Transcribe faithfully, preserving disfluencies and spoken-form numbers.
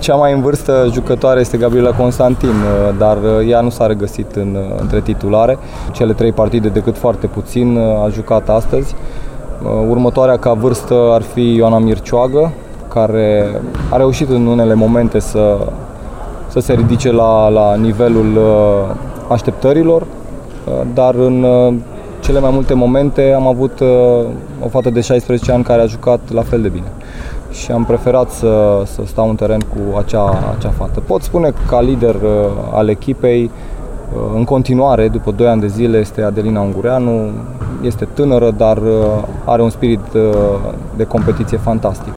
Cea mai în vârstă jucătoare este Gabriela Constantin, dar ea nu s-a regăsit în, între titulare. Cele trei partide decât foarte puțin a jucat astăzi. Următoarea ca vârstă ar fi Ioana Mircioagă, care a reușit în unele momente să, să se ridice la, la nivelul așteptărilor, dar în cele mai multe momente am avut o fată de șaisprezece ani care a jucat la fel de bine. Și am preferat să, să stau în teren cu acea, acea fată. Pot spune că ca lider al echipei, în continuare, după doi ani de zile, este Adelina Ungureanu. Este tânără, dar are un spirit de competiție fantastic.